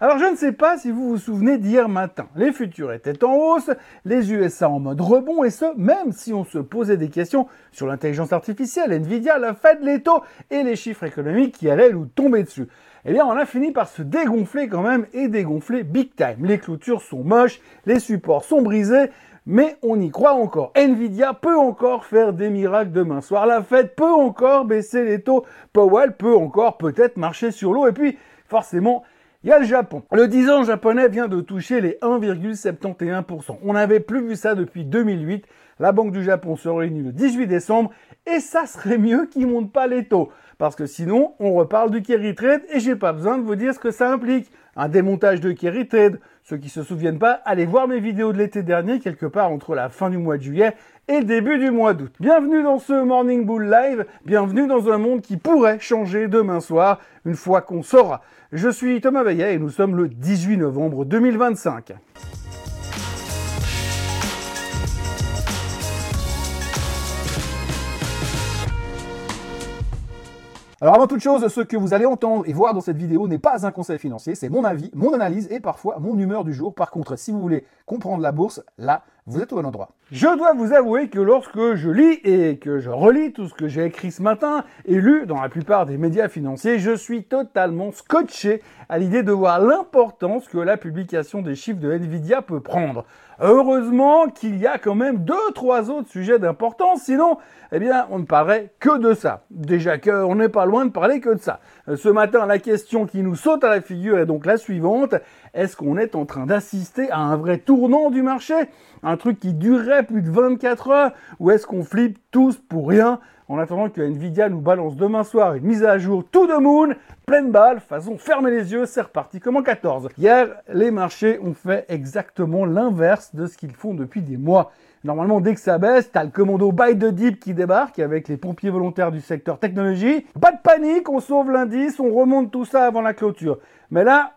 Alors je ne sais pas si vous vous souvenez d'hier matin, les futurs étaient en hausse, les USA en mode rebond et ce, même si on se posait des questions sur l'intelligence artificielle, Nvidia, la Fed, les taux et les chiffres économiques qui allaient nous tomber dessus. Eh bien on a fini par se dégonfler quand même et dégonfler big time. Les clôtures sont moches, les supports sont brisés, mais on y croit encore. Nvidia peut encore faire des miracles demain soir, la Fed peut encore baisser les taux, Powell peut encore peut-être marcher sur l'eau et puis forcément il y a le Japon. Le 10 ans japonais vient de toucher les 1,71%. On n'avait plus vu ça depuis 2008. La Banque du Japon se réunit le 18 décembre et ça serait mieux qu'ils ne montent pas les taux. Parce que sinon, on reparle du carry trade et j'ai pas besoin de vous dire ce que ça implique. Un démontage de carry trade. Ceux qui se souviennent pas, allez voir mes vidéos de l'été dernier, quelque part entre la fin du mois de juillet et le début du mois d'août. Bienvenue dans ce Morning Bull Live, bienvenue dans un monde qui pourrait changer demain soir, une fois qu'on saura. Je suis Thomas Veillet et nous sommes le 18 novembre 2025. Alors avant toute chose, ce que vous allez entendre et voir dans cette vidéo n'est pas un conseil financier, c'est mon avis, mon analyse et parfois mon humeur du jour. Par contre, si vous voulez comprendre la bourse, là, vous êtes au bon endroit. Je dois vous avouer que lorsque je lis et que je relis tout ce que j'ai écrit ce matin et lu dans la plupart des médias financiers, je suis totalement scotché à l'idée de voir l'importance que la publication des chiffres de Nvidia peut prendre. Heureusement qu'il y a quand même 2-3 autres sujets d'importance, sinon, eh bien, on ne parlerait que de ça. Déjà qu'on n'est pas loin de parler que de ça. Ce matin, la question qui nous saute à la figure est donc la suivante. Est-ce qu'on est en train d'assister à un vrai tournant du marché? Un truc qui durerait plus de 24 heures? Ou est-ce qu'on flippe tous pour rien en attendant que Nvidia nous balance demain soir une mise à jour to the moon, pleine balle, façon fermer les yeux, c'est reparti comme en 14. Hier, les marchés ont fait exactement l'inverse de ce qu'ils font depuis des mois. Normalement, dès que ça baisse, t'as le commando buy the dip qui débarque avec les pompiers volontaires du secteur technologie. Pas de panique, on sauve l'indice, on remonte tout ça avant la clôture. Mais là,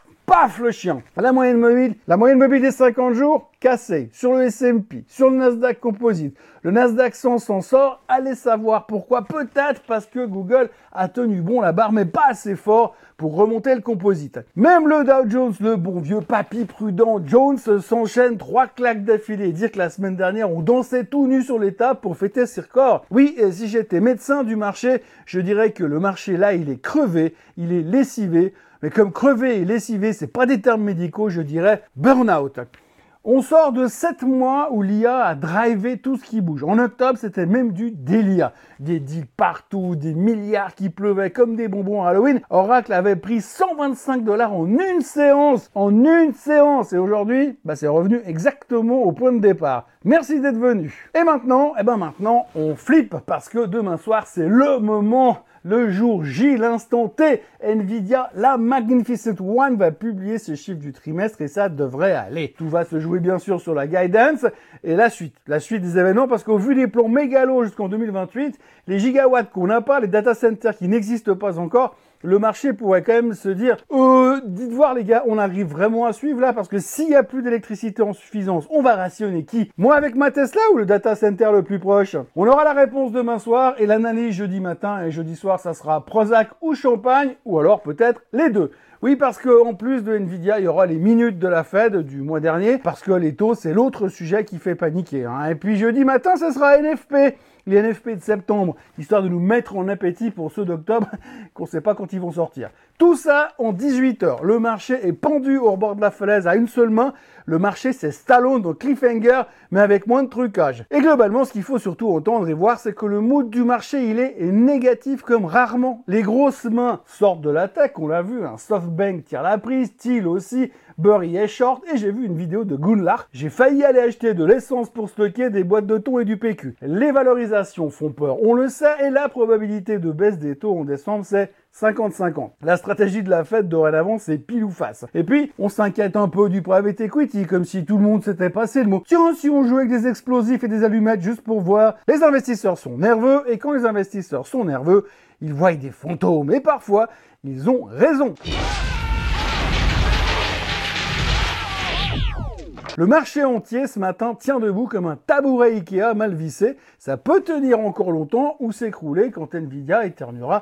paf le chien. La moyenne mobile des 50 jours, cassée. Sur le S&P, sur le Nasdaq Composite. Le Nasdaq 100 s'en sort. Allez savoir pourquoi. Peut-être parce que Google a tenu bon la barre, mais pas assez fort pour remonter le composite. Même le Dow Jones, le bon vieux papy prudent Jones, s'enchaîne 3 claques d'affilée. Dire que la semaine dernière, on dansait tout nu sur les tables pour fêter ses records. Oui, et si j'étais médecin du marché, je dirais que le marché là, il est crevé, il est lessivé. Mais comme crever et lessiver, c'est pas des termes médicaux, je dirais burn-out. On sort de 7 mois où l'IA a drivé tout ce qui bouge. En octobre, c'était même du délire. Des deals partout, des milliards qui pleuvaient comme des bonbons à Halloween. Oracle avait pris 125 $ en une séance. En une séance. Et aujourd'hui, c'est revenu exactement au point de départ. Merci d'être venu. Et maintenant, maintenant, on flippe parce que demain soir, c'est le moment. Le jour J, l'instant T, Nvidia, la Magnificent One va publier ses chiffres du trimestre et ça devrait aller. Tout va se jouer bien sûr sur la guidance et la suite des événements parce qu'au vu des plans mégalos jusqu'en 2028, les gigawatts qu'on n'a pas, les data centers qui n'existent pas encore, le marché pourrait quand même se dire dites voir les gars, on arrive vraiment à suivre là parce que s'il n'y a plus d'électricité en suffisance, on va rationner qui? Moi avec ma Tesla ou le data center le plus proche? On aura la réponse demain soir et l'analyse jeudi matin et jeudi soir ça sera Prozac ou champagne ou alors peut-être les deux. Oui, parce que en plus de Nvidia, il y aura les minutes de la Fed du mois dernier, parce que les taux, c'est l'autre sujet qui fait paniquer. Et puis jeudi matin, ce sera NFP, les NFP de septembre, histoire de nous mettre en appétit pour ceux d'octobre, qu'on ne sait pas quand ils vont sortir. Tout ça en 18 heures. Le marché est pendu au bord de la falaise à une seule main. Le marché, c'est Stallone dans Cliffhanger, mais avec moins de trucage. Et globalement, ce qu'il faut surtout entendre et voir, c'est que le mood du marché, il est négatif comme rarement. Les grosses mains sortent de la tech, on l'a vu, SoftBank tire la prise, Thiel aussi, Burry est short, et j'ai vu une vidéo de Gunlar. J'ai failli aller acheter de l'essence pour stocker des boîtes de thon et du PQ. Les valorisations font peur, on le sait, et la probabilité de baisse des taux en décembre, c'est 50-50. La stratégie de la Fed dorénavant, c'est pile ou face. Et puis, on s'inquiète un peu du private equity, comme si tout le monde s'était passé le mot. Tiens, si on jouait avec des explosifs et des allumettes juste pour voir. Les investisseurs sont nerveux, et quand les investisseurs sont nerveux, ils voient des fantômes. Et parfois, ils ont raison. Le marché entier ce matin tient debout comme un tabouret Ikea mal vissé. Ça peut tenir encore longtemps ou s'écrouler quand Nvidia éternuera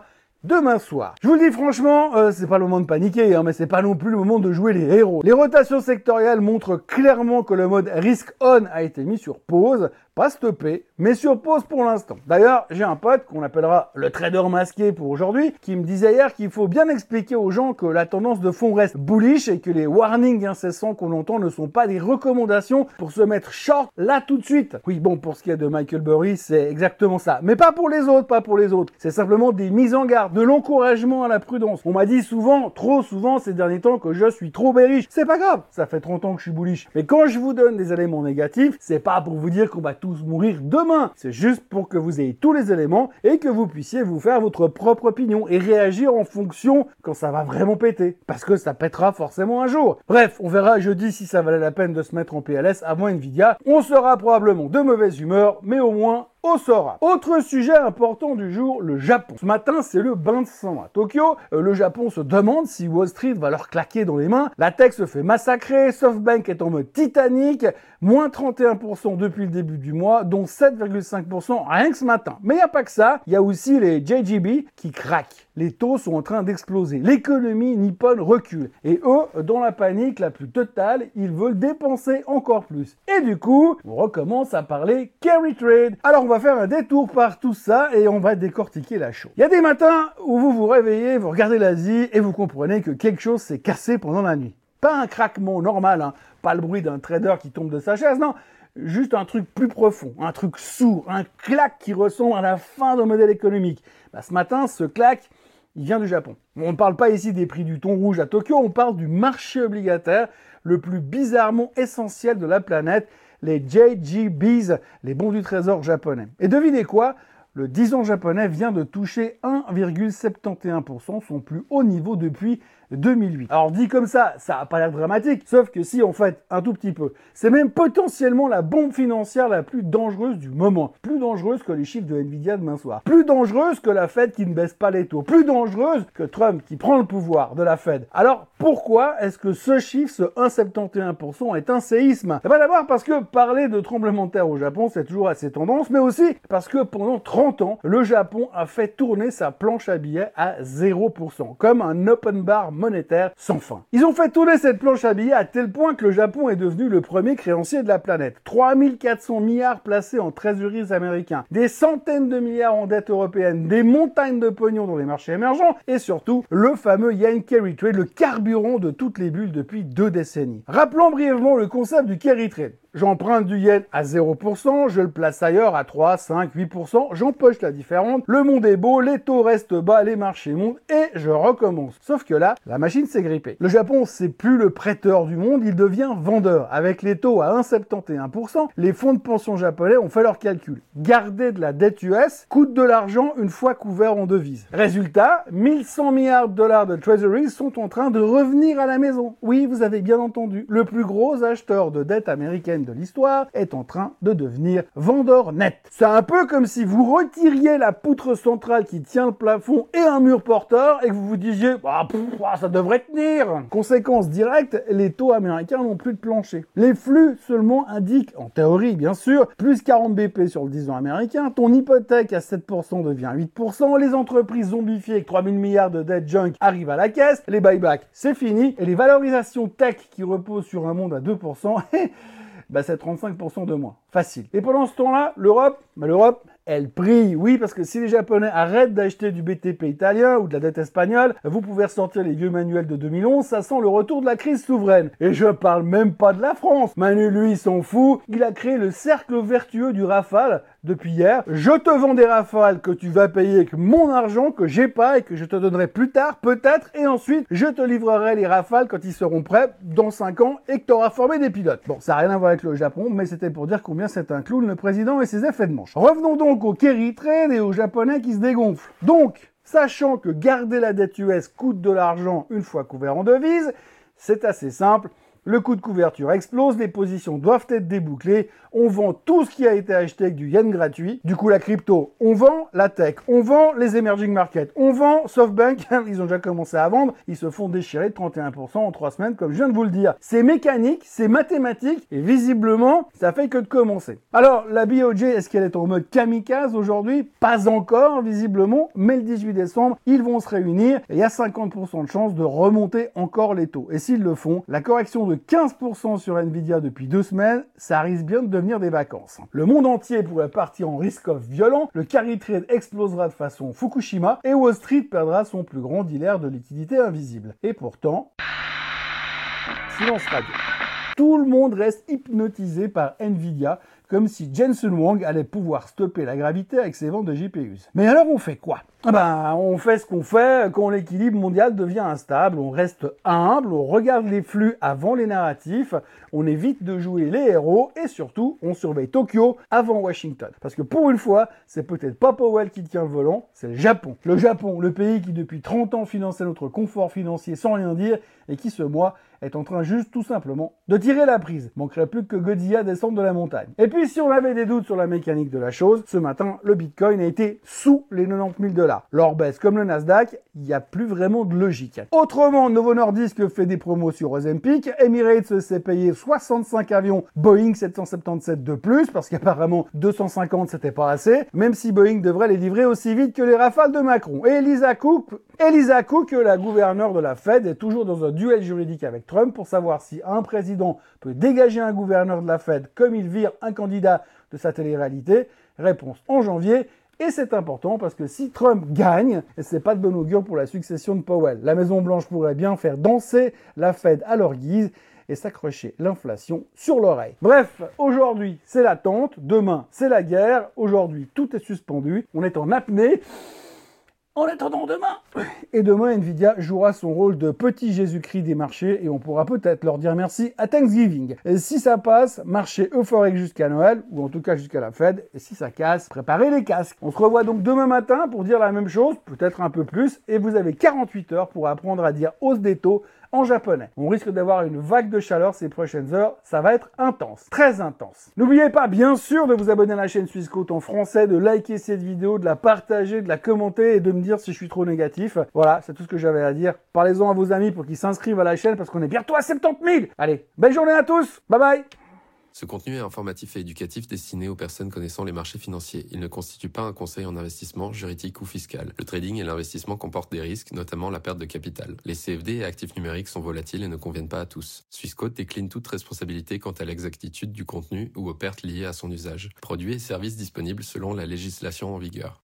demain soir. Je vous le dis franchement, c'est pas le moment de paniquer, hein, mais c'est pas non plus le moment de jouer les héros. Les rotations sectorielles montrent clairement que le mode risk on a été mis sur pause, pas stoppé, mais sur pause pour l'instant. D'ailleurs, j'ai un pote qu'on appellera le trader masqué pour aujourd'hui, qui me disait hier qu'il faut bien expliquer aux gens que la tendance de fond reste bullish et que les warnings incessants qu'on entend ne sont pas des recommandations pour se mettre short là tout de suite. Oui, bon, pour ce qui est de Michael Burry, c'est exactement ça. Mais pas pour les autres, pas pour les autres. C'est simplement des mises en garde, de l'encouragement à la prudence. On m'a dit souvent, trop souvent ces derniers temps que je suis trop bearish. C'est pas grave, ça fait 30 ans que je suis bullish. Mais quand je vous donne des éléments négatifs, c'est pas pour vous dire qu'on va tous mourir demain. C'est juste pour que vous ayez tous les éléments et que vous puissiez vous faire votre propre opinion et réagir en fonction quand ça va vraiment péter. Parce que ça pètera forcément un jour. Bref, on verra jeudi si ça valait la peine de se mettre en PLS avant Nvidia. On sera probablement de mauvaise humeur, mais au moins on saura. Autre sujet important du jour, le Japon. Ce matin, c'est le bain de sang à Tokyo. Le Japon se demande si Wall Street va leur claquer dans les mains. La tech se fait massacrer, SoftBank est en mode Titanic, moins 31% depuis le début du mois, dont 7,5% rien que ce matin. Mais il n'y a pas que ça, il y a aussi les JGB qui craquent. Les taux sont en train d'exploser. L'économie nippone recule. Et eux, dans la panique la plus totale, ils veulent dépenser encore plus. Et du coup, on recommence à parler carry trade. Alors on va faire un détour par tout ça et on va décortiquer la chose. Il y a des matins où vous vous réveillez, vous regardez l'Asie et vous comprenez que quelque chose s'est cassé pendant la nuit. Pas un craquement normal, hein, pas le bruit d'un trader qui tombe de sa chaise, non. Juste un truc plus profond, un truc sourd, un claque qui ressemble à la fin d'un modèle économique. Ce matin, ce claque, il vient du Japon. On ne parle pas ici des prix du thon rouge à Tokyo, on parle du marché obligataire le plus bizarrement essentiel de la planète, les JGBs, les bons du trésor japonais. Et devinez quoi ? Le 10 ans japonais vient de toucher 1,71%, son plus haut niveau depuis 2008. Alors dit comme ça n'a pas l'air dramatique, sauf que si en fait, un tout petit peu. C'est même potentiellement la bombe financière la plus dangereuse du moment. Plus dangereuse que les chiffres de Nvidia demain soir. Plus dangereuse que la Fed qui ne baisse pas les taux. Plus dangereuse que Trump qui prend le pouvoir de la Fed. Alors pourquoi est-ce que ce chiffre, ce 1,71% est un séisme? Eh bien d'abord parce que parler de tremblement de terre au Japon, c'est toujours assez tendance, mais aussi parce que pendant 30 ans, le Japon a fait tourner sa planche à billets à 0%, comme un open bar monétaire sans fin. Ils ont fait tourner cette planche à billets à tel point que le Japon est devenu le premier créancier de la planète. 3400 milliards placés en trésoreries américains, des centaines de milliards en dette européenne, des montagnes de pognon dans les marchés émergents et surtout le fameux yen carry trade, le carburant de toutes les bulles depuis 2 décennies. Rappelons brièvement le concept du carry trade. J'emprunte du yen à 0%, je le place ailleurs à 3, 5, 8%, j'empoche la différence, le monde est beau, les taux restent bas, les marchés montent et je recommence. Sauf que là, la machine s'est grippée. Le Japon, c'est plus le prêteur du monde, il devient vendeur. Avec les taux à 1,71%, les fonds de pension japonais ont fait leur calcul. Garder de la dette US coûte de l'argent une fois couvert en devises. Résultat, 1100 milliards de dollars de treasuries sont en train de revenir à la maison. Oui, vous avez bien entendu, le plus gros acheteur de dette américaine de l'histoire est en train de devenir vendeur net. C'est un peu comme si vous retiriez la poutre centrale qui tient le plafond et un mur porteur et que vous vous disiez ça devrait tenir. Conséquence directe, les taux américains n'ont plus de plancher. Les flux seulement indiquent, en théorie bien sûr, plus 40 BP sur le 10 ans américain, ton hypothèque à 7% devient 8%, les entreprises zombifiées avec 3000 milliards de debt junk arrivent à la caisse, les buybacks c'est fini, et les valorisations tech qui reposent sur un monde à 2%, c'est 35% de moins. Facile. Et pendant ce temps-là, l'Europe, elle brille. Oui, parce que si les Japonais arrêtent d'acheter du BTP italien ou de la dette espagnole, vous pouvez ressortir les vieux manuels de 2011, ça sent le retour de la crise souveraine. Et je parle même pas de la France. Manu, lui, il s'en fout. Il a créé le cercle vertueux du Rafale depuis hier. Je te vends des Rafales que tu vas payer avec mon argent que j'ai pas et que je te donnerai plus tard, peut-être, et ensuite, je te livrerai les Rafales quand ils seront prêts dans 5 ans et que tu auras formé des pilotes. Bon, ça n'a rien à voir avec le Japon, mais c'était pour dire combien c'est un clown, le président et ses effets de manche. Revenons donc au carry trade et aux Japonais qui se dégonflent. Donc, sachant que garder la dette US coûte de l'argent une fois couvert en devises, c'est assez simple. le coût de couverture explose, les positions doivent être débouclées, on vend tout ce qui a été acheté avec du yen gratuit, du coup la crypto, on vend la tech, on vend les emerging markets, on vend SoftBank, ils ont déjà commencé à vendre, ils se font déchirer de 31% en 3 semaines comme je viens de vous le dire. C'est mécanique, c'est mathématique et visiblement ça fait que de commencer. Alors la BOJ, est-ce qu'elle est en mode kamikaze aujourd'hui? Pas encore visiblement, mais le 18 décembre, ils vont se réunir et il y a 50% de chance de remonter encore les taux. Et s'ils le font, la correction de 15% sur Nvidia depuis 2 semaines, ça risque bien de devenir des vacances. Le monde entier pourrait partir en risk-off violent, le carry trade explosera de façon Fukushima et Wall Street perdra son plus grand dealer de liquidité invisible. Et pourtant, silence radio. Tout le monde reste hypnotisé par Nvidia, comme si Jensen Huang allait pouvoir stopper la gravité avec ses ventes de GPUs. Mais alors on fait quoi? On fait ce qu'on fait quand l'équilibre mondial devient instable, on reste humble, on regarde les flux avant les narratifs, on évite de jouer les héros et surtout on surveille Tokyo avant Washington. Parce que pour une fois, c'est peut-être pas Powell qui tient le volant, c'est le Japon. Le Japon, le pays qui depuis 30 ans finançait notre confort financier sans rien dire et qui ce mois est en train juste tout simplement de tirer la prise. Manquerait plus que Godzilla descende de la montagne. Et puis si on avait des doutes sur la mécanique de la chose, ce matin, le Bitcoin a été sous les 90 000 $. L'or baisse comme le Nasdaq, il n'y a plus vraiment de logique. Autrement, Novo Nordisk fait des promos sur Ozempic, Emirates s'est payé 65 avions Boeing 777 de plus, parce qu'apparemment 250 c'était pas assez, même si Boeing devrait les livrer aussi vite que les rafales de Macron. Et Elisa Cook, la gouverneure de la Fed, est toujours dans un duel juridique avec Trump pour savoir si un président peut dégager un gouverneur de la Fed comme il vire un candidat de sa télé-réalité. Réponse en janvier. Et c'est important parce que si Trump gagne, c'est pas de bon augure pour la succession de Powell. La Maison-Blanche pourrait bien faire danser la Fed à leur guise et s'accrocher l'inflation sur l'oreille. Bref, aujourd'hui c'est l'attente, demain c'est la guerre, aujourd'hui tout est suspendu, on est en apnée. En attendant demain. Et demain, Nvidia jouera son rôle de petit Jésus-Christ des marchés et on pourra peut-être leur dire merci à Thanksgiving. Et si ça passe, marché euphorique jusqu'à Noël, ou en tout cas jusqu'à la Fed. Et si ça casse, préparez les casques. On se revoit donc demain matin pour dire la même chose, peut-être un peu plus, et vous avez 48 heures pour apprendre à dire hausse des taux en japonais. On risque d'avoir une vague de chaleur ces prochaines heures, ça va être intense, très intense. N'oubliez pas, bien sûr, de vous abonner à la chaîne Swissquote en français, de liker cette vidéo, de la partager, de la commenter et de me dire si je suis trop négatif. Voilà, c'est tout ce que j'avais à dire. Parlez-en à vos amis pour qu'ils s'inscrivent à la chaîne parce qu'on est bientôt à 70 000. Allez, belle journée à tous, bye bye. Ce contenu est informatif et éducatif destiné aux personnes connaissant les marchés financiers. Il ne constitue pas un conseil en investissement, juridique ou fiscal. Le trading et l'investissement comportent des risques, notamment la perte de capital. Les CFD et actifs numériques sont volatiles et ne conviennent pas à tous. Swissquote décline toute responsabilité quant à l'exactitude du contenu ou aux pertes liées à son usage. Produits et services disponibles selon la législation en vigueur.